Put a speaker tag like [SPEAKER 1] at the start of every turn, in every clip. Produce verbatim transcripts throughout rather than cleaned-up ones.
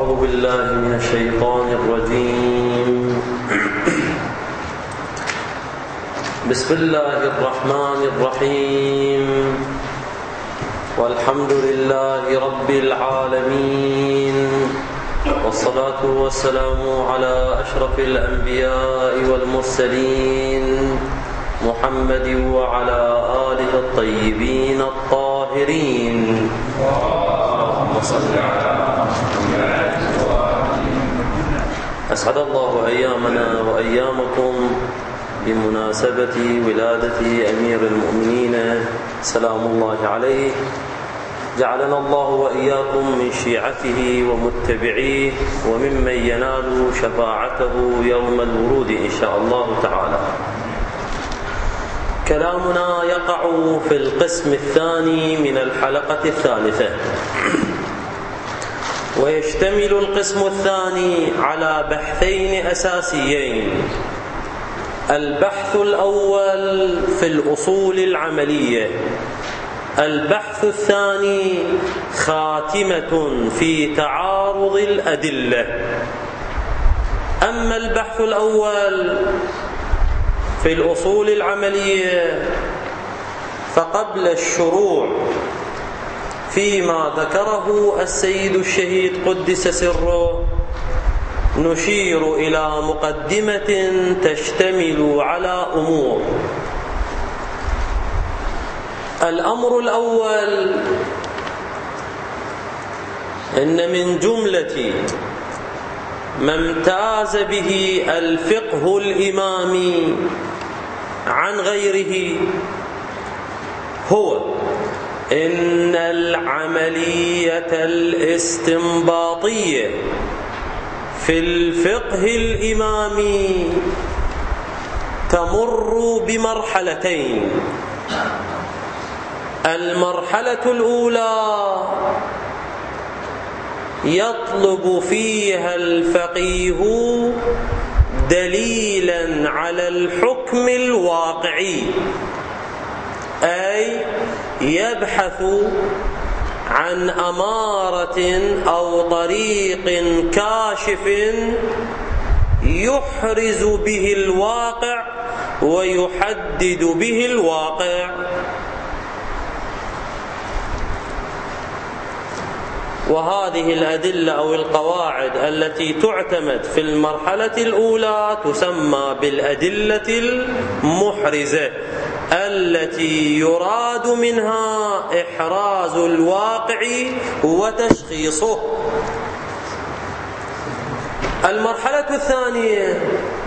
[SPEAKER 1] أعوذ بالله من الشيطان الرجيم. بسم الله الرحمن الرحيم. والحمد لله رب العالمين، والصلاة والسلام على أشرف الأنبياء والمرسلين محمد وعلى آله الطيبين الطاهرين. اللهم صل على محمد. أسعد الله أيامنا وأيامكم بمناسبة ولادة أمير المؤمنين سلام الله عليه. جعلنا الله وإياكم من شيعته ومتبعيه وممن ينال شفاعته يوم الورود إن شاء الله تعالى. كلامنا يقع في القسم الثاني من الحلقة الثالثة، ويشتمل القسم الثاني على بحثين أساسيين. البحث الأول في الأصول العملية، البحث الثاني خاتمة في تعارض الأدلة. أما البحث الأول في الأصول العملية فقبل الشروع فيما ذكره السيد الشهيد قدس سره نشير إلى مقدمة تشتمل على أمور. الأمر الأول، إن من جملة ما امتاز به الفقه الإمامي عن غيره هو إن العملية الاستنباطية في الفقه الإمامي تمر بمرحلتين. المرحلة الأولى يطلب فيها الفقيه دليلا على الحكم الواقعي، أي يبحث عن أمارة أو طريق كاشف يحرز به الواقع ويحدد به الواقع. وهذه الأدلة أو القواعد التي تعتمد في المرحلة الأولى تسمى بالأدلة المحرزة، التي يراد منها إحراز الواقع وتشخيصه. المرحلة الثانية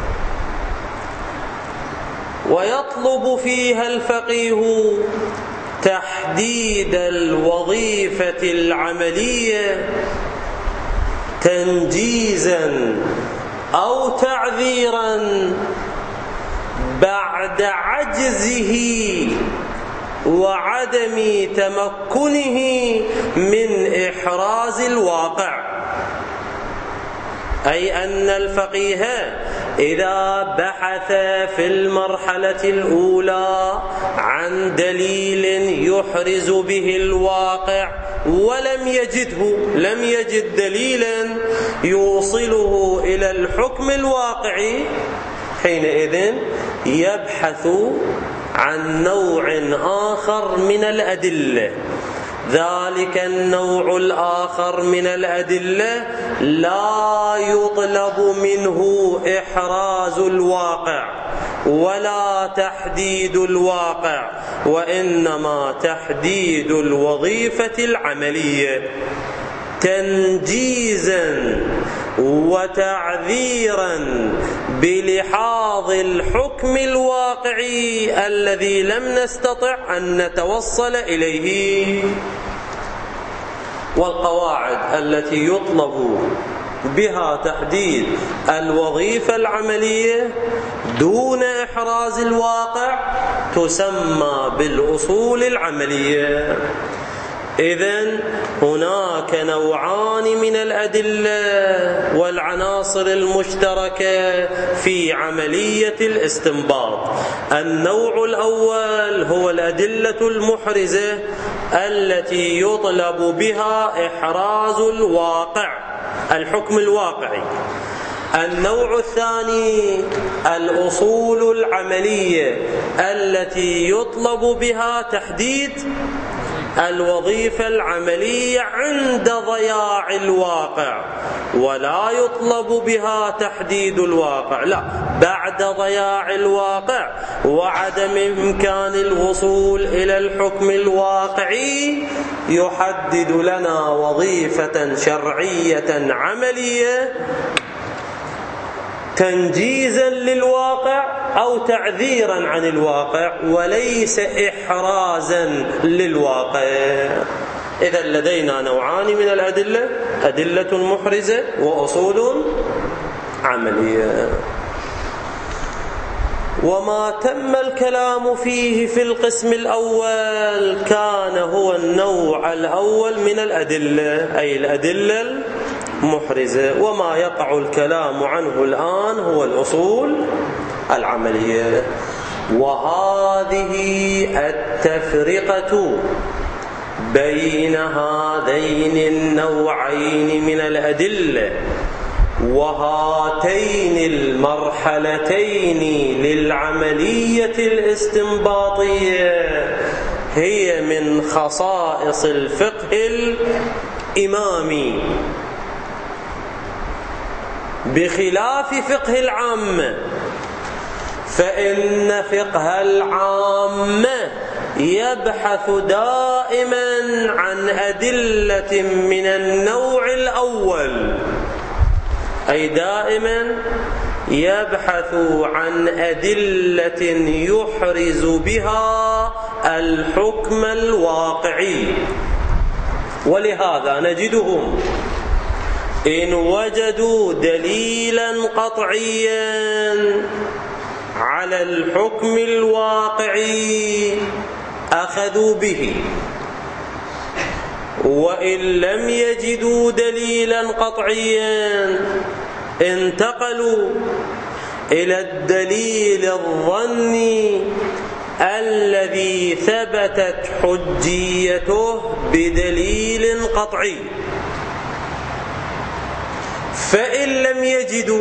[SPEAKER 1] ويطلب فيها الفقيه تحديد الوظيفة العملية تنجيزا أو تعذيرا بعد عجزه وعدم تمكنه من إحراز الواقع. أي أن الفقيه إذا بحث في المرحلة الأولى عن دليل يحرز به الواقع ولم يجده، لم يجد دليلا يوصله إلى الحكم الواقعي، حينئذ يبحث عن نوع آخر من الأدلة. ذلك النوع الآخر من الأدلة لا يطلب منه إحراز الواقع ولا تحديد الواقع، وإنما تحديد الوظيفة العملية تنجيزا وتعذيرا بلحاظ الحكم الواقعي الذي لم نستطع أن نتوصل إليه. والقواعد التي يطلب بها تحديد الوظيفة العملية دون إحراز الواقع تسمى بالأصول العملية. إذن هناك نوعان من الأدلة والعناصر المشتركة في عملية الاستنباط. النوع الأول هو الأدلة المحرزة التي يطلب بها إحراز الواقع، الحكم الواقعي. النوع الثاني الأصول العملية التي يطلب بها تحديد الوظيفة العملية عند ضياع الواقع، ولا يطلب بها تحديد الواقع، لا، بعد ضياع الواقع وعدم إمكان الوصول إلى الحكم الواقعي يحدد لنا وظيفة شرعية عملية تنجيزا للواقع أو تعذيرا عن الواقع، وليس إحرازا للواقع. إذا لدينا نوعان من الأدلة: أدلة محرزة وأصول عملية. وما تم الكلام فيه في القسم الأول كان هو النوع الأول من الأدلة، أي الأدلة محرزة، وما يقع الكلام عنه الآن هو الأصول العملية. وهذه التفرقة بين هذين النوعين من الأدلة وهاتين المرحلتين للعملية الاستنباطية هي من خصائص الفقه الإمامي، بخلاف فقه العامة، فإن فقه العامة يبحث دائما عن أدلة من النوع الأول، أي دائما يبحث عن أدلة يحرز بها الحكم الواقعي. ولهذا نجدهم إن وجدوا دليلا قطعيا على الحكم الواقعي أخذوا به، وإن لم يجدوا دليلا قطعيا انتقلوا إلى الدليل الظني الذي ثبتت حجيته بدليل قطعي. فإن لم يجدوا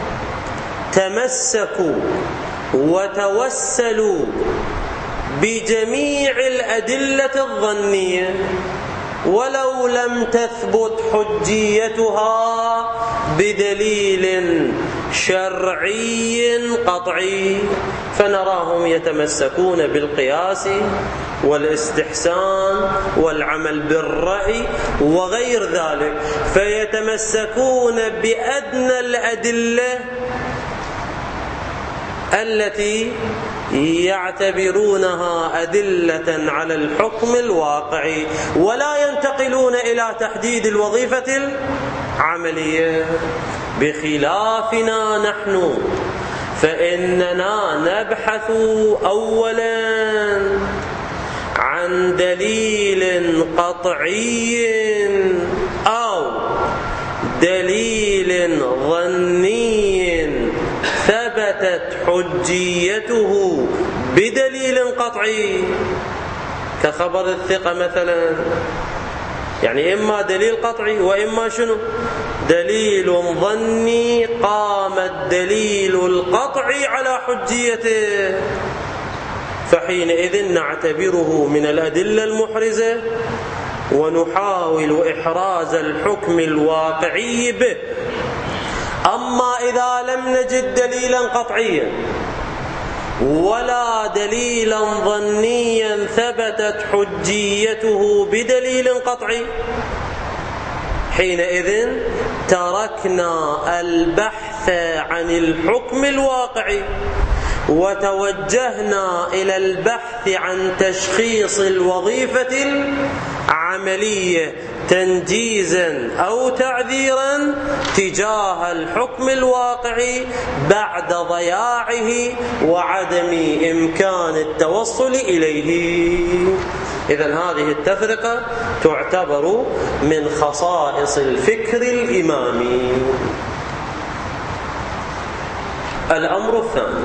[SPEAKER 1] تمسكوا وتوسلوا بجميع الأدلة الظنية ولو لم تثبت حجيتها بدليل شرعي قطعي، فنراهم يتمسكون بالقياس والاستحسان والعمل بالرأي وغير ذلك، فيتمسكون بأدنى الأدلة التي يعتبرونها أدلة على الحكم الواقعي، ولا ينتقلون إلى تحديد الوظيفة العملية. بخلافنا نحن، فإننا نبحث أولا عن دليل قطعي أو دليل ظني ثبتت حجيته بدليل قطعي، كخبر الثقة مثلا، يعني إما دليل قطعي وإما شنو؟ دليل ظني قام الدليل القطعي على حجيته، فحينئذ نعتبره من الأدلة المحرزة ونحاول إحراز الحكم الواقعي به. أما إذا لم نجد دليلا قطعيا ولا دليلا ظنيا ثبتت حجيته بدليل قطعي، حينئذ تركنا البحث عن الحكم الواقعي وتوجهنا إلى البحث عن تشخيص الوظيفة العملية تنجيزا أو تعذيرا تجاه الحكم الواقعي بعد ضياعه وعدم إمكان التوصل إليه. إذن هذه التفرقة تعتبر من خصائص الفكر الإمامي. الأمر الثاني،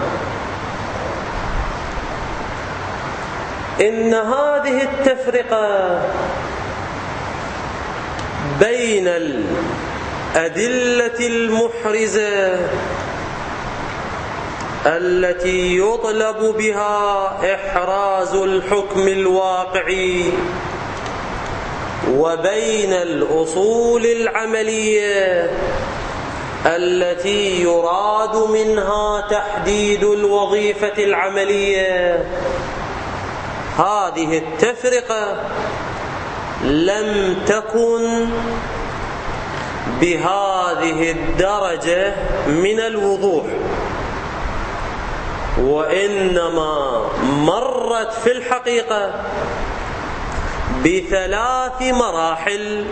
[SPEAKER 1] إن هذه التفرقة بين الأدلة المحرزة التي يطلب بها إحراز الحكم الواقعي، وبين الأصول العملية التي يراد منها تحديد الوظيفة العملية. هذه التفرقة لم تكن بهذه الدرجة من الوضوح، وإنما مرت في الحقيقة بثلاث مراحل.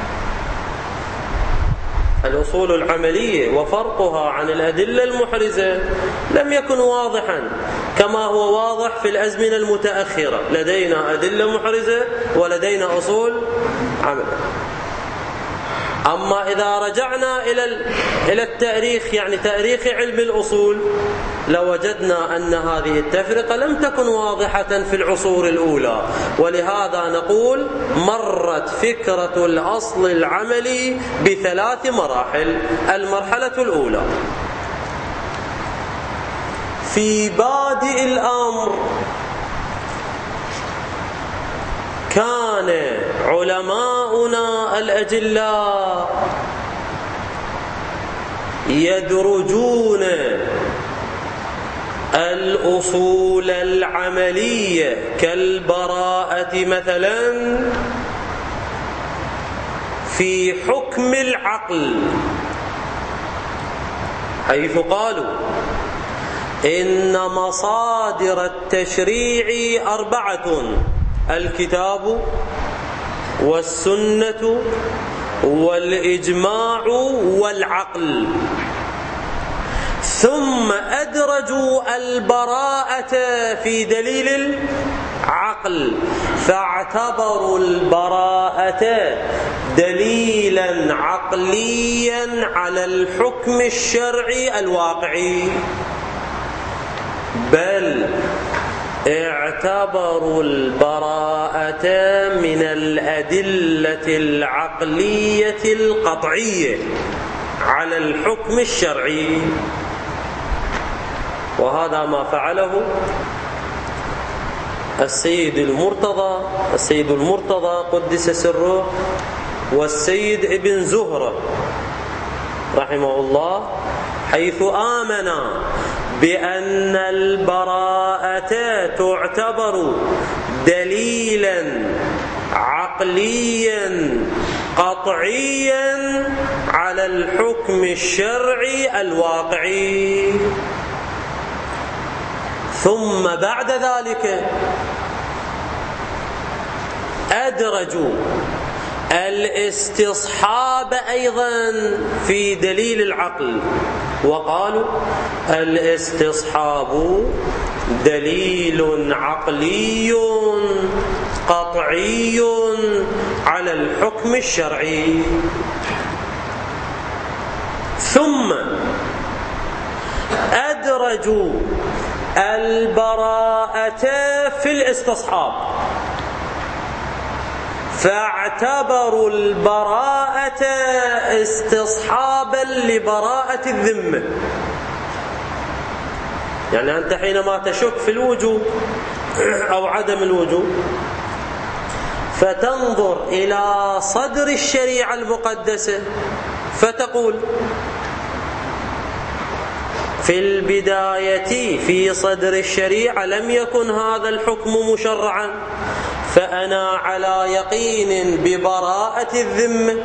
[SPEAKER 1] الأصول العملية وفرقها عن الأدلة المحرزة لم يكن واضحا كما هو واضح في الأزمنة المتأخرة. لدينا أدلة محرزة ولدينا أصول عملية. أما إذا رجعنا إلى إلى التاريخ، يعني تاريخ علم الأصول، لوجدنا أن هذه التفرقة لم تكن واضحة في العصور الأولى، ولهذا نقول مرت فكرة الأصل العملي بثلاث مراحل. المرحلة الأولى في بادئ الأمر كان علماؤنا الأجلاء يدرجون الأصول العملية كالبراءة مثلا في حكم العقل، حيث قالوا إن مصادر التشريع أربعة: الكتاب والسنة والإجماع والعقل. ثم أدرجوا البراءة في دليل العقل، فاعتبروا البراءة دليلا عقليا على الحكم الشرعي الواقعي، بل اعتبروا البراءة من الأدلة العقلية القطعية على الحكم الشرعي. وهذا ما فعله السيد المرتضى السيد المرتضى قدس سره والسيد ابن زهرة رحمه الله، حيث آمنا بأن البراءة تعتبر دليلا عقليا قطعيا على الحكم الشرعي الواقعي. ثم بعد ذلك أدرجوا الاستصحاب أيضا في دليل العقل، وقالوا الاستصحاب دليل عقلي قطعي على الحكم الشرعي. ثم أدرجوا البراءة في الاستصحاب، فاعتبروا البراءة استصحابا لبراءة الذمة. يعني أنت حينما تشك في الوجوب أو عدم الوجوب فتنظر إلى صدر الشريعة المقدسة فتقول في البداية في صدر الشريعة لم يكن هذا الحكم مشرعا، فأنا على يقين ببراءة الذمة،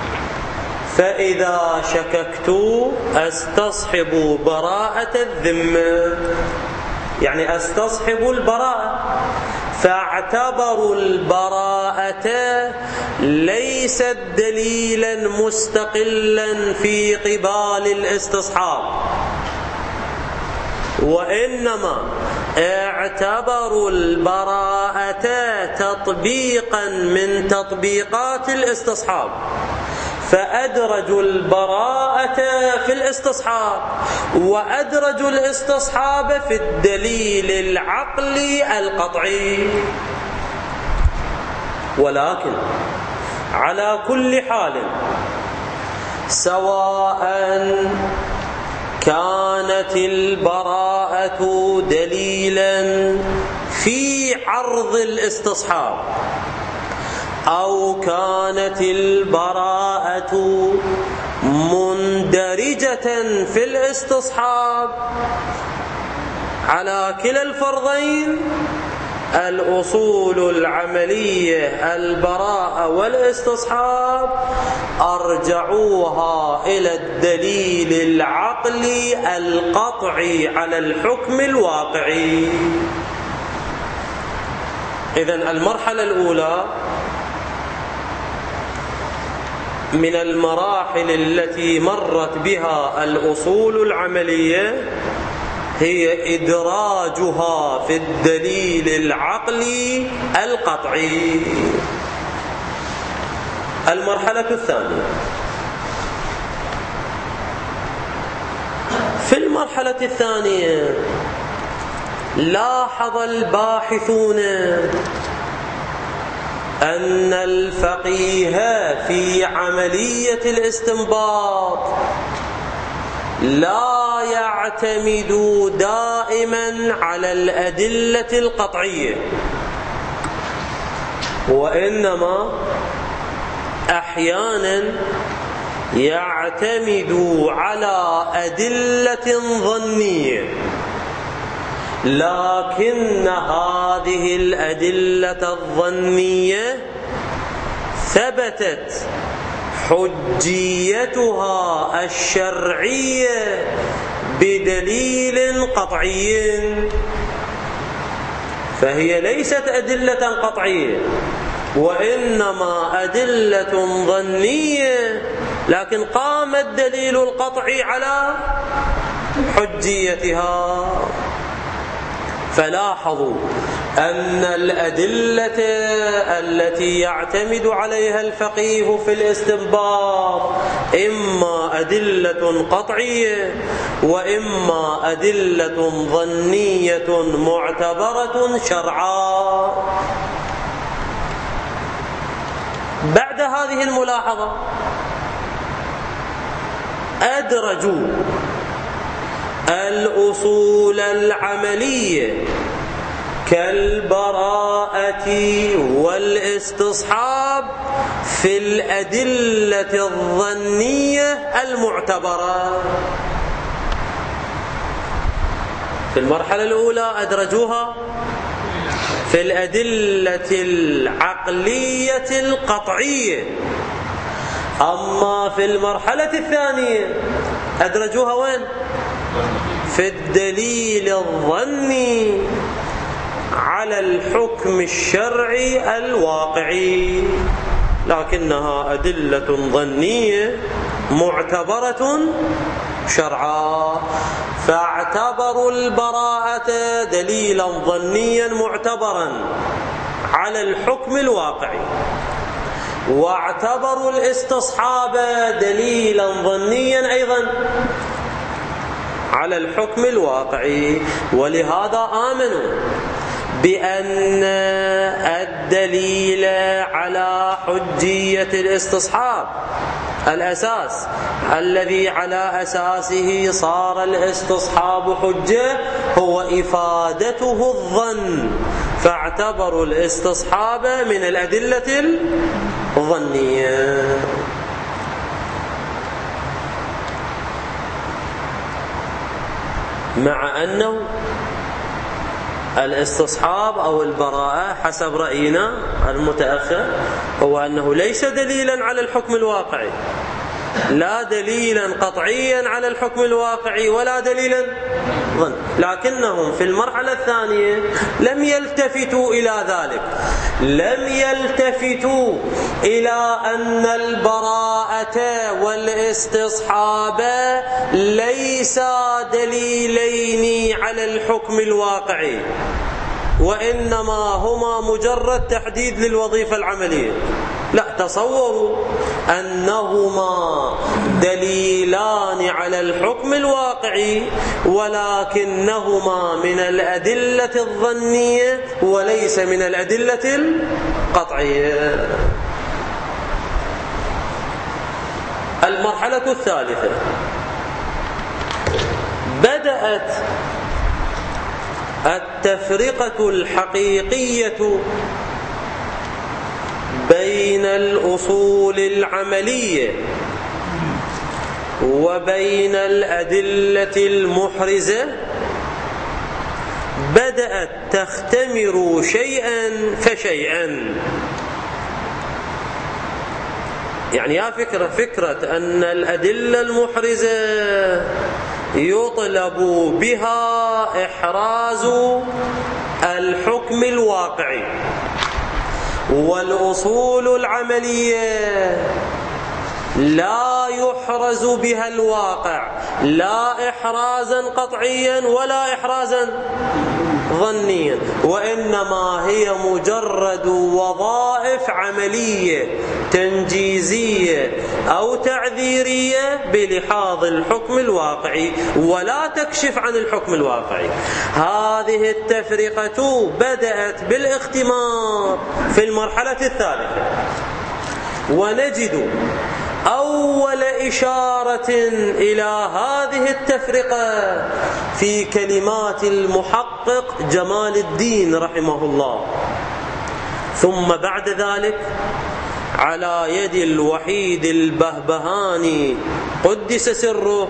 [SPEAKER 1] فإذا شككت أستصحب براءة الذمة، يعني أستصحب البراءة. فاعتبروا البراءة ليست دليلا مستقلا في قبال الاستصحاب، وإنما اعتبروا البراءة تطبيقا من تطبيقات الاستصحاب، فأدرجوا البراءة في الاستصحاب وأدرجوا الاستصحاب في الدليل العقلي القطعي. ولكن على كل حال سواء كانت البراءة دليلا في عرض الاستصحاب أو كانت البراءة مندرجة في الاستصحاب، على كلا الفرضين الأصول العملية البراءة والاستصحاب أرجعوها إلى الدليل العقلي القطعي على الحكم الواقعي. إذن المرحلة الأولى من المراحل التي مرت بها الأصول العملية هي إدراجها في الدليل العقلي القطعي. المرحلة الثانية، في المرحلة الثانية لاحظ الباحثون أن الفقيه في عملية الاستنباط لا يعتمد دائما على الأدلة القطعية، وإنما أحيانا يعتمد على أدلة ظنية، لكن هذه الأدلة الظنية ثبتت حجيتها الشرعية بدليل قطعي، فهي ليست أدلة قطعية وإنما أدلة ظنية، لكن قام الدليل القطعي على حجيتها. فلاحظوا أن الأدلة التي يعتمد عليها الفقيه في الاستنباط إما أدلة قطعية وإما أدلة ظنية معتبرة شرعا. بعد هذه الملاحظة أدرجوا الأصول العملية كالبراءة والاستصحاب في الأدلة الظنية المعتبرة. في المرحلة الأولى أدرجوها في الأدلة العقلية القطعية، أما في المرحلة الثانية أدرجوها وين؟ في الدليل الظني على الحكم الشرعي الواقعي، لكنها أدلة ظنية معتبرة شرعا، فاعتبروا البراءة دليلا ظنيا معتبرا على الحكم الواقعي، واعتبروا الاستصحاب دليلا ظنيا أيضا على الحكم الواقعي. ولهذا آمنوا بأن الدليل على حجية الاستصحاب الأساس الذي على أساسه صار الاستصحاب حجة هو إفادته الظن، فاعتبروا الاستصحاب من الأدلة الظنية. مع أنه الاستصحاب أو البراءة حسب رأينا المتأخر هو أنه ليس دليلا على الحكم الواقعي، لا دليلا قطعيا على الحكم الواقعي ولا دليلا ظن، لكنهم في المرحلة الثانية لم يلتفتوا إلى ذلك، لم يلتفتوا إلى أن البراءة والاستصحاب ليس دليلين على الحكم الواقعي، وإنما هما مجرد تحديد للوظيفة العملية. لا، تصوروا أنهما دليلان على الحكم الواقعي ولكنهما من الأدلة الظنية وليس من الأدلة القطعية. المرحلة المرحلة الثالثة بدأت التفرقة الحقيقية بين الأصول العملية وبين الأدلة المحرزة، بدأت تختمر شيئا فشيئا. يعني يا فكرة فكرة أن الأدلة المحرزة يطلب بها إحراز الحكم الواقعي، والأصول العملية لا يحرز بها الواقع، لا إحرازا قطعيا ولا إحرازا ظنيا، وإنما هي مجرد وظائف عملية تنجيزية أو تعذيرية بلحاظ الحكم الواقعي، ولا تكشف عن الحكم الواقعي. هذه التفرقة بدأت بالاختمار في المرحلة الثالثة، ونجد أول إشارة إلى هذه التفرقة في كلمات المحقق جمال الدين رحمه الله، ثم بعد ذلك على يد الوحيد البهبهاني قدس سره،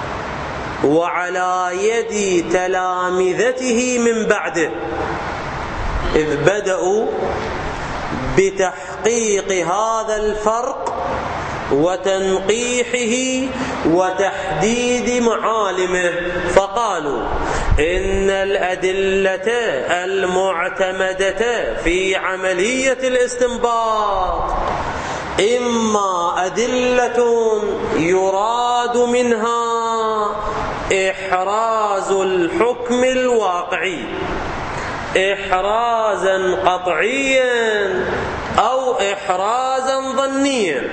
[SPEAKER 1] وعلى يد تلامذته من بعده، إذ بدأوا بتحقيق هذا الفرق وتنقيحه وتحديد معالمه، فقالوا إن الأدلة المعتمدة في عملية الاستنباط إما أدلة يراد منها إحراز الحكم الواقعي إحرازا قطعيا أو إحرازا ظنيا،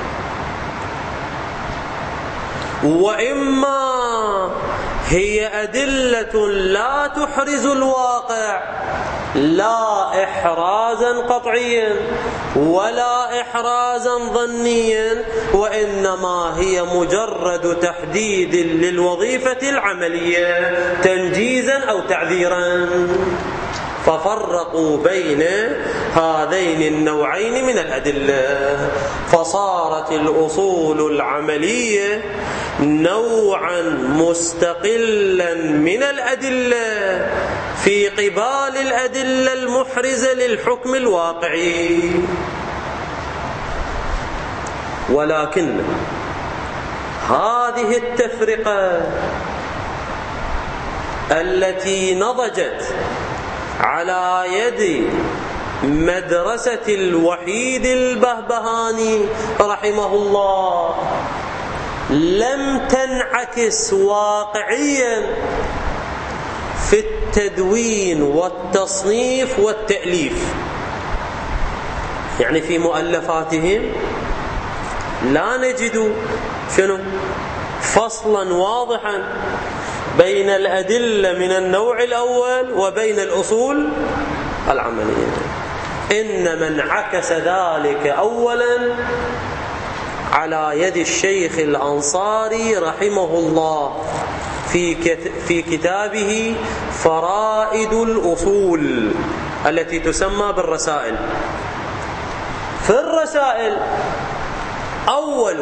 [SPEAKER 1] وإما هي أدلة لا تحرز الواقع، لا إحرازا قطعيا ولا إحرازا ظنيا، وإنما هي مجرد تحديد للوظيفة العملية تنجيزا أو تعذيرا. ففرقوا بين هذين النوعين من الأدلة، فصارت الأصول العملية نوعا مستقلا من الأدلة في قبال الأدلة المحرزة للحكم الواقعي. ولكن هذه التفرقة التي نضجت على يد مدرسة الوحيد البهبهاني رحمه الله لم تنعكس واقعيا في التدوين والتصنيف والتأليف. يعني في مؤلفاتهم لا نجد شنو فصلا واضحا بين الأدلة من النوع الأول وبين الأصول العملية، إنما انعكس ذلك أولا على يد الشيخ الأنصاري رحمه الله في في كتابه فرائد الأصول التي تسمى بالرسائل. في الرسائل أول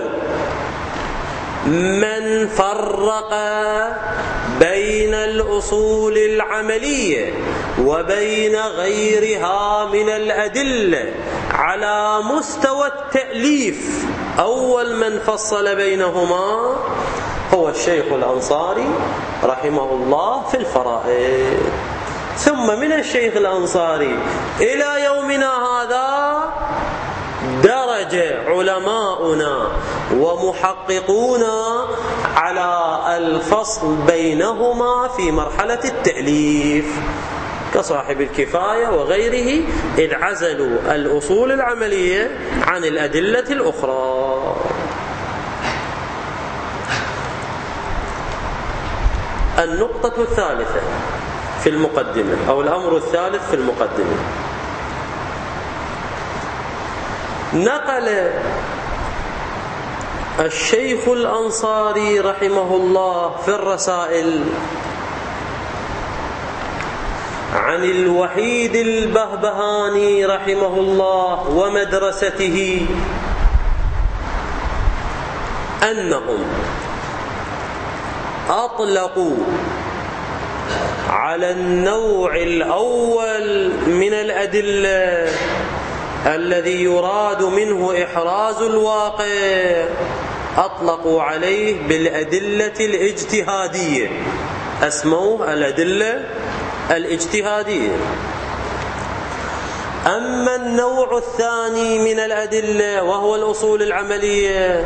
[SPEAKER 1] من فرق بين الأصول العملية وبين غيرها من الأدلة على مستوى التأليف، أول من فصل بينهما هو الشيخ الأنصاري رحمه الله في الفرائد. ثم من الشيخ الأنصاري إلى يومنا هذا درج علماؤنا ومحققونا على الفصل بينهما في مرحلة التأليف كصاحب الكفاية وغيره، إذ عزلوا الأصول العملية عن الأدلة الأخرى. النقطة الثالثة في المقدمة أو الأمر الثالث في المقدمة، نقل الشيخ الأنصاري رحمه الله في الرسائل عن الوحيد البهبهاني رحمه الله ومدرسته أنهم أطلقوا على النوع الأول من الأدلة الذي يراد منه إحراز الواقع، أطلقوا عليه بالأدلة الاجتهادية، أسموه الأدلة الاجتهادية. أما النوع الثاني من الأدلة وهو الأصول العملية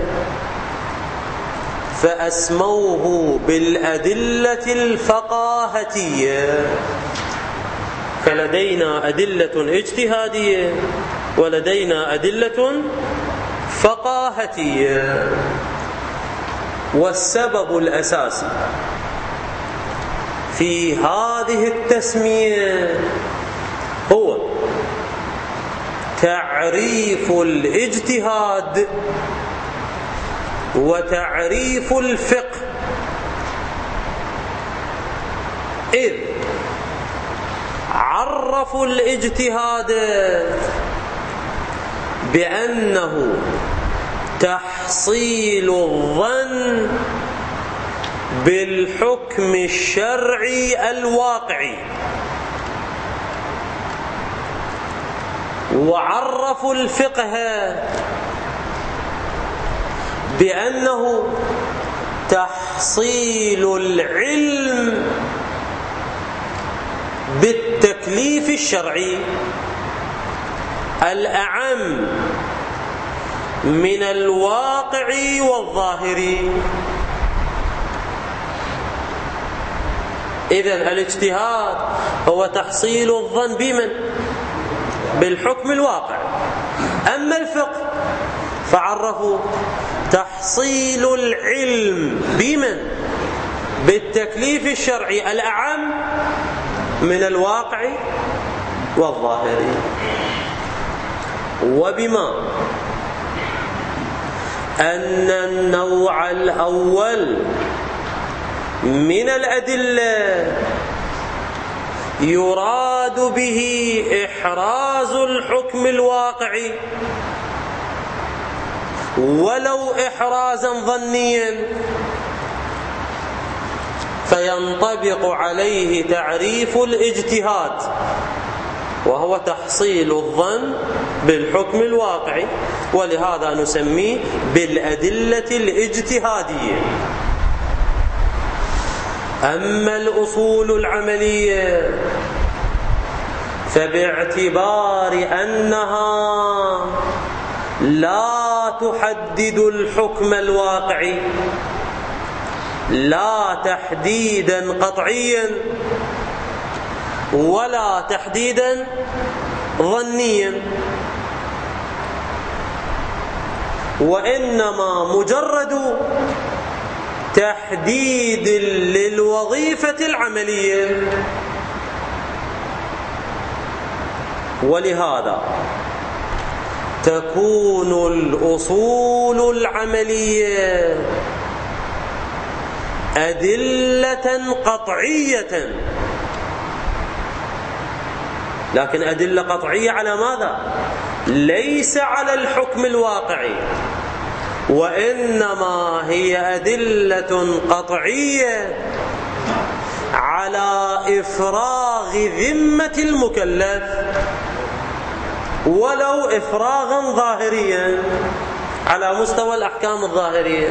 [SPEAKER 1] فأسموه بالأدلة الفقاهتية. فلدينا أدلة اجتهادية ولدينا أدلة فقاهتية. والسبب الأساسي في هذه التسمية هو تعريف الاجتهاد وتعريف الفقه، إذ عرفوا الاجتهاد بأنه تحصيل الظن بالحكم الشرعي الواقعي، وعرفوا الفقه بأنه تحصيل العلم بالتكليف الشرعي الأعم من الواقع والظاهر. إذن الاجتهاد هو تحصيل الظن بمن؟ بالحكم الواقع. أما الفقه فعرفوا تحصيل العلم بمن؟ بالتكليف الشرعي الأعم من الواقع والظاهر. وبما أن النوع الأول من الأدلة يراد به إحراز الحكم الواقعي ولو إحرازا ظنيا، فينطبق عليه تعريف الاجتهاد وهو تحصيل الظن بالحكم الواقعي، ولهذا نسميه بالأدلة الاجتهادية. أما الأصول العملية فباعتبار أنها لا تحدد الحكم الواقعي لا تحديدا قطعيا ولا تحديدا ظنيا، وإنما مجرد تحديد للوظيفة العملية. ولهذا تكون الأصول العملية أدلة قطعية، لكن أدلة قطعية على ماذا؟ ليس على الحكم الواقعي، وإنما هي أدلة قطعية على إفراغ ذمة المكلف ولو إفراغا ظاهريا على مستوى الأحكام الظاهرية.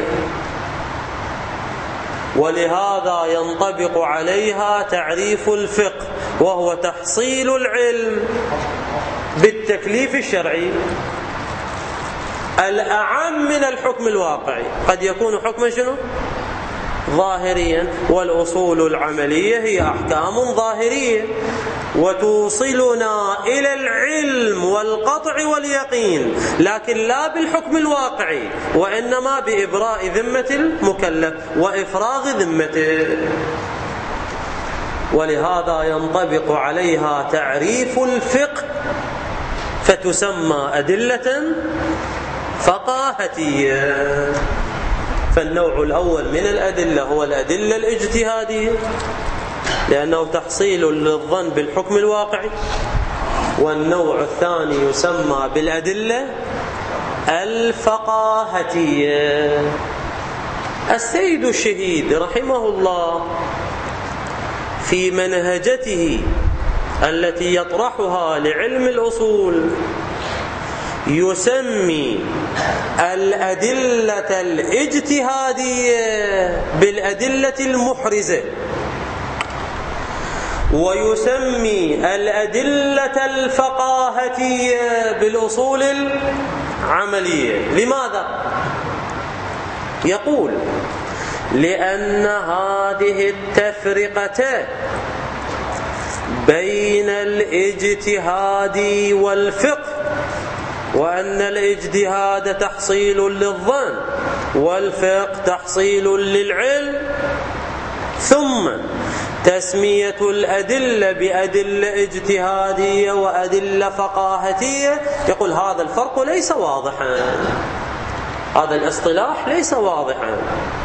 [SPEAKER 1] ولهذا ينطبق عليها تعريف الفقه وهو تحصيل العلم بالتكليف الشرعي الأعم من الحكم الواقعي. قد يكون حكما شنو؟ ظاهريا، والأصول العملية هي أحكام ظاهرية وتوصلنا إلى العلم والقطع واليقين، لكن لا بالحكم الواقعي، وإنما بإبراء ذمة المكلف وإفراغ ذمته. ولهذا ينطبق عليها تعريف الفقه فتسمى أدلة فقاهتية. فالنوع الأول من الأدلة هو الأدلة الاجتهادية، لأنه تحصيل للظن بالحكم الواقعي. والنوع الثاني يسمى بالأدلة الفقاهتية. السيد الشهيد رحمه الله في منهجته التي يطرحها لعلم الأصول يسمي الأدلة الاجتهادية بالأدلة المحرزة، ويسمي الأدلة الفقاهتية بالأصول العملية. لماذا؟ يقول: لأن هذه التفرقة بين الاجتهاد والفقه، وأن الاجتهاد تحصيل للظن والفقه تحصيل للعلم، ثم تسمية الأدلة بأدلة اجتهادية وأدلة فقاهتية، يقول هذا الفرق ليس واضحا، هذا الاصطلاح ليس واضحا،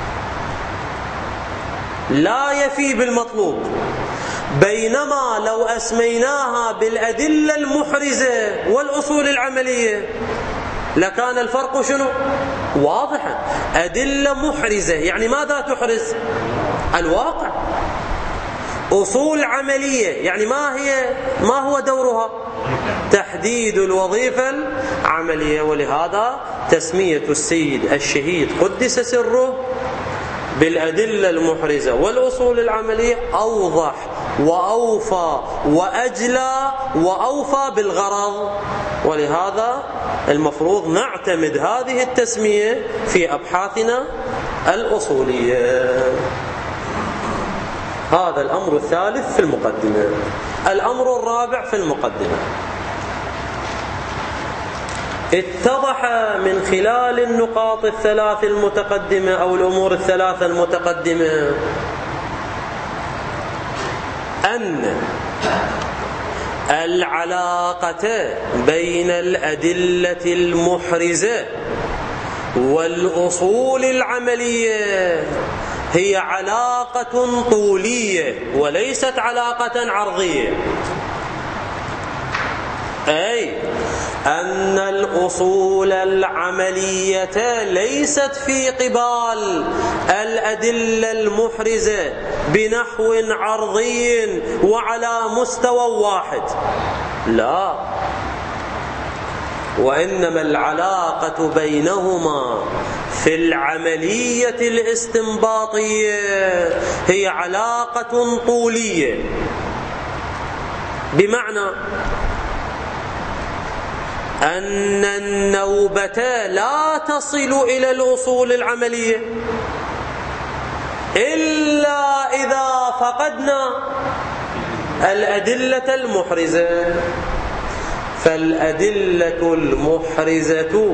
[SPEAKER 1] لا يفي بالمطلوب. بينما لو أسميناها بالأدلة المحرزة والأصول العملية لكان الفرق شنو؟ واضحا. أدلة محرزة يعني ماذا تحرز؟ الواقع. أصول عملية يعني ما هي ما هو دورها؟ تحديد الوظيفة العملية. ولهذا تسمية السيد الشهيد قدس سره بالأدلة المحرزة والأصول العملية أوضح وأوفى وأجلى وأوفى بالغرض، ولهذا المفروض نعتمد هذه التسمية في أبحاثنا الأصولية. هذا الأمر الثالث في المقدمة. الأمر الرابع في المقدمة: اتضح من خلال النقاط الثلاث المتقدمة أو الأمور الثلاثة المتقدمة أن العلاقة بين الأدلة المحرزة والأصول العملية هي علاقة طولية وليست علاقة عرضية، أي أن الأصول العملية ليست في قبال الأدلة المحرزة بنحو عرضي وعلى مستوى واحد، لا، وإنما العلاقة بينهما في العملية الاستنباطية هي علاقة طولية، بمعنى أن النوبة لا تصل إلى الأصول العملية إلا إذا فقدنا الأدلة المحرزة. فالأدلة المحرزة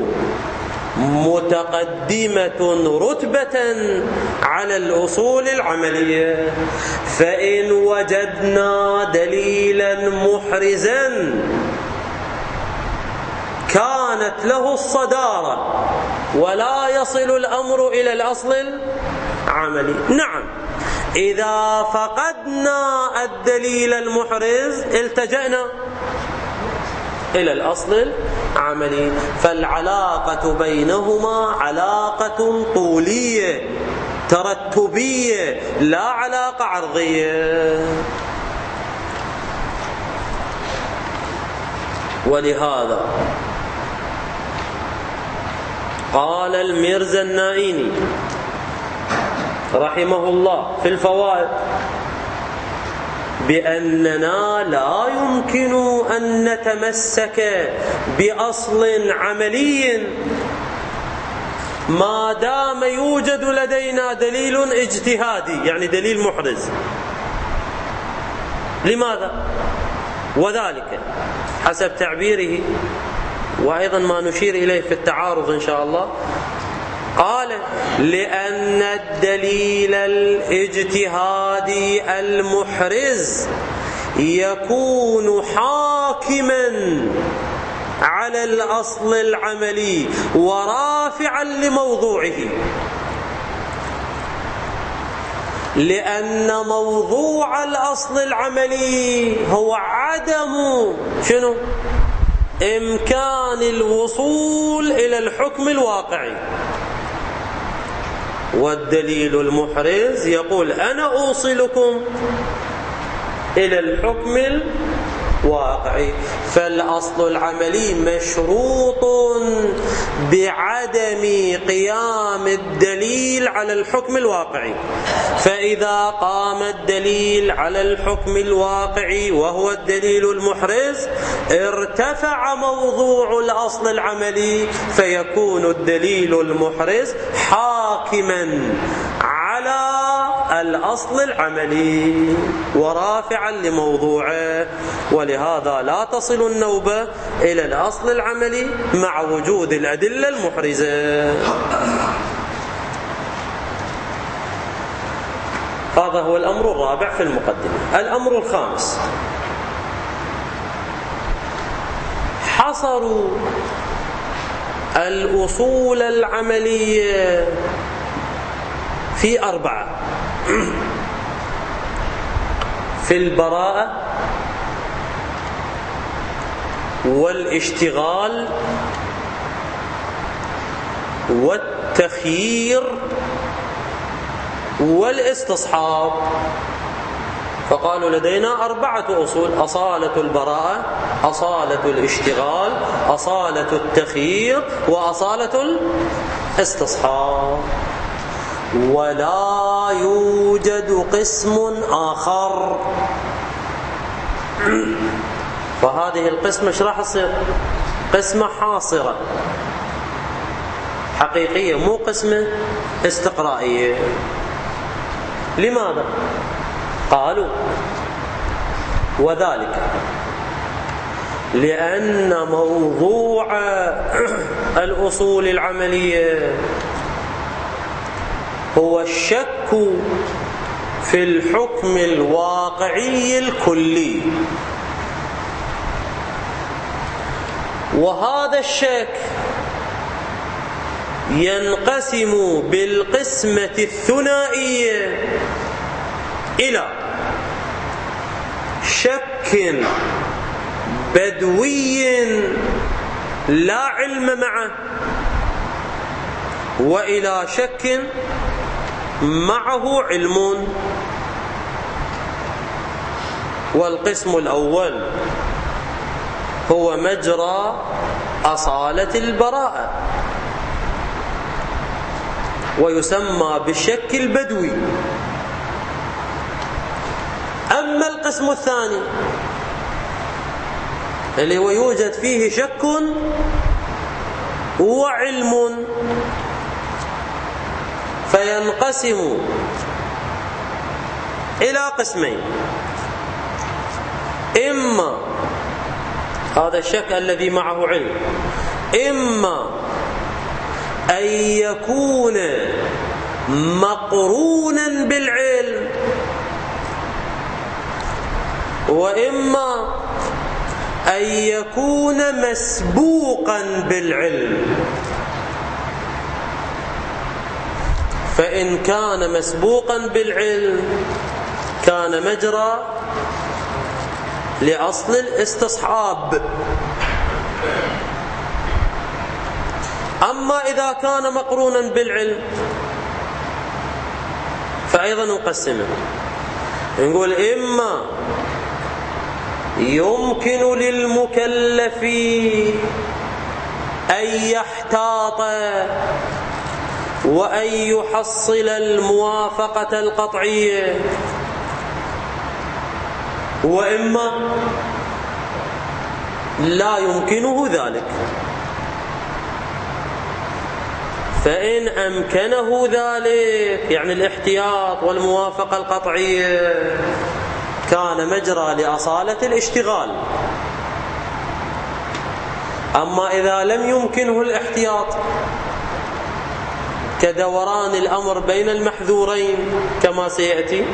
[SPEAKER 1] متقدمة رتبة على الأصول العملية، فإن وجدنا دليلا محرزا كانت له الصدارة ولا يصل الأمر إلى الأصل العملي. نعم، إذا فقدنا الدليل المحرز التجأنا إلى الأصل العملي. فالعلاقة بينهما علاقة طولية ترتبية لا علاقة عرضية. ولهذا قال الميرزا النائيني رحمه الله في الفوائد بأننا لا يمكن أن نتمسك بأصل عملي ما دام يوجد لدينا دليل اجتهادي، يعني دليل محرز. لماذا؟ وذلك حسب تعبيره، وأيضا ما نشير إليه في التعارض إن شاء الله، قال: لأن الدليل الاجتهادي المحرز يكون حاكما على الأصل العملي ورافعا لموضوعه. لأن موضوع الأصل العملي هو عدم شنو؟ إمكان الوصول إلى الحكم الواقعي. والدليل المحرز يقول أنا أوصلكم إلى الحكم الواقعي. فالأصل العملي مشروط بعدم قيام الدليل على الحكم الواقعي. فإذا قام الدليل على الحكم الواقعي وهو الدليل المحرز ارتفع موضوع الأصل العملي، فيكون الدليل المحرز حاكما على الأصل العملي ورافعا لموضوعه. ولهذا لا تصل النوبة إلى الأصل العملي مع وجود الأدلة المحرزة. هذا هو الأمر الرابع في المقدمة. الأمر الخامس: حصروا الأصول العملية في أربعة: في البراءة والاشتغال والتخيير والاستصحاب. فقالوا لدينا أربعة أصول: أصالة البراءة، أصالة الاشتغال، أصالة التخيير، وأصالة الاستصحاب. ولا يوجد قسم آخر. فهذه القسمة ايش راح تصير؟ قسمة حاصرة حقيقية، مو قسمة استقرائية. لماذا؟ قالوا: وذلك لأن موضوع الأصول العملية هو الشك في الحكم الواقعي الكلي، وهذا الشك ينقسم بالقسمة الثنائية إلى شك بدوي لا علم معه، وإلى شك معه علم. والقسم الأول هو مجرى أصالة البراءة، ويسمى بالشك البدوي. أما القسم الثاني اللي هو يوجد فيه شك وعلم، فينقسم إلى قسمين: إما هذا الشك الذي معه علم، إما أن يكون مقرونا بالعلم، وإما أن يكون مسبوقا بالعلم. فإن كان مسبوقا بالعلم كان مجرى لأصل الاستصحاب. أما إذا كان مقرونا بالعلم فأيضا نقسمه، نقول: إما يمكن للمكلف أن يحتاط وأن يحصل الموافقة القطعية، وإما لا يمكنه ذلك. فإن أمكنه ذلك يعني الاحتياط والموافقة القطعية كان مجرى لأصالة الاشتغال. أما إذا لم يمكنه الاحتياط كدوران الأمر بين المحذورين كما سيأتي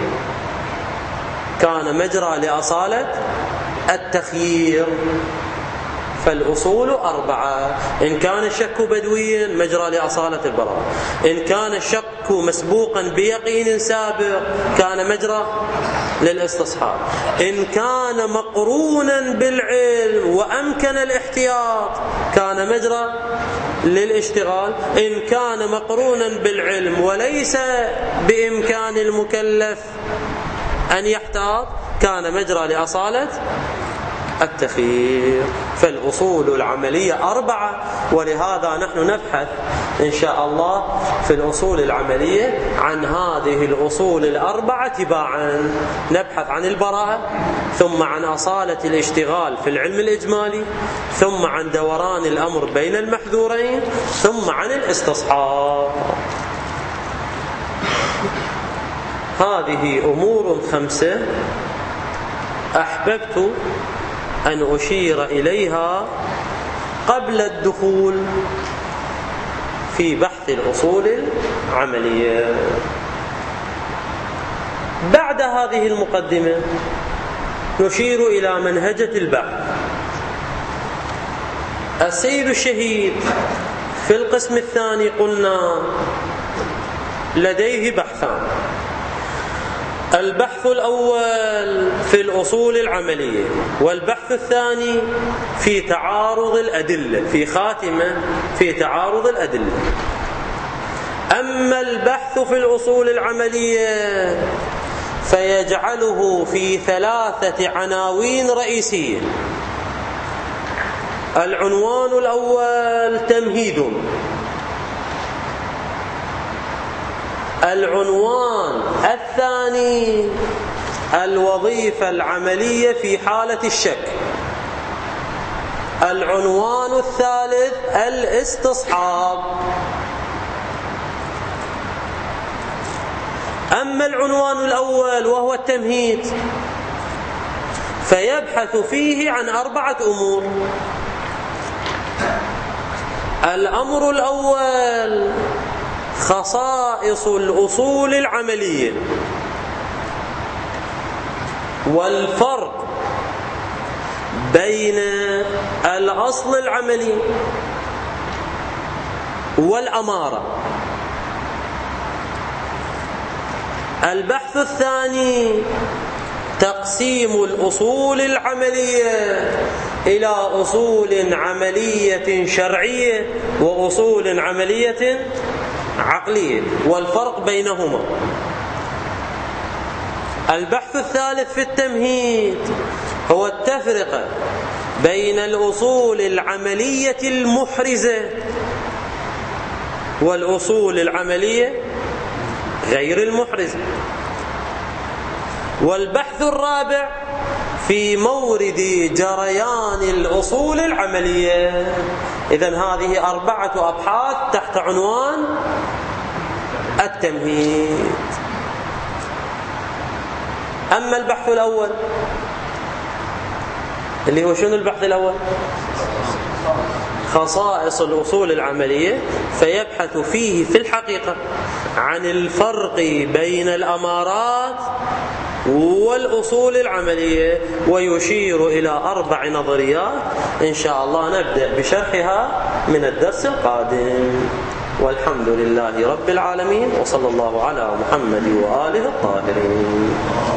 [SPEAKER 1] كان مجرى لأصالة التخيير. فالأصول أربعة. إن كان الشك بدويا مجرى لأصالة البراءة، إن كان الشك مسبوقا بيقين سابق كان مجرى للاستصحاب، إن كان مقرونا بالعلم وأمكن الاحتياط كان مجرى للاشتغال، إن كان مقرونا بالعلم وليس بإمكان المكلف أن يحتاط كان مجرى لأصالة التخيير. فالأصول العملية أربعة، ولهذا نحن نبحث إن شاء الله في الأصول العملية عن هذه الأصول الأربعة تباعا. نبحث عن البراءة، ثم عن أصالة الاشتغال في العلم الإجمالي، ثم عن دوران الأمر بين المحذورين، ثم عن الاستصحاب. هذه أمور خمسة أحببت أن أشير إليها قبل الدخول في بحث الأصول العملية. بعد هذه المقدمة نشير إلى منهجة البحث. السيد الشهيد في القسم الثاني قلنا لديه بحثان. البحث الأول في الأصول العملية، والبحث الثاني في تعارض الأدلة، في خاتمة في تعارض الأدلة. أما البحث في الأصول العملية فيجعله في ثلاثة عناوين رئيسية. العنوان الأول تمهيد، العنوان الثاني الوظيفة العملية في حالة الشك، العنوان الثالث الاستصحاب. أما العنوان الأول وهو التمهيد فيبحث فيه عن أربعة أمور. الأمر الأول خصائص الأصول العملية، والفرق بين الأصل العملي والأمارة. البحث الثاني تقسيم الأصول العملية إلى أصول عملية شرعية وأصول عملية عقلية والفرق بينهما. البحث الثالث في التمهيد هو التفرقة بين الأصول العملية المحرزة والأصول العملية غير المحرزة. والبحث الرابع في مورد جريان الأصول العملية. إذن هذه أربعة أبحاث تحت عنوان التمهيد. أما البحث الأول اللي هو شنو البحث الأول؟ خصائص الأصول العملية، فيبحث فيه في الحقيقة عن الفرق بين الأمارات والأصول العملية، ويشير إلى أربع نظريات إن شاء الله نبدأ بشرحها من الدرس القادم. والحمد لله رب العالمين، وصلى الله على محمد وآله الطاهرين.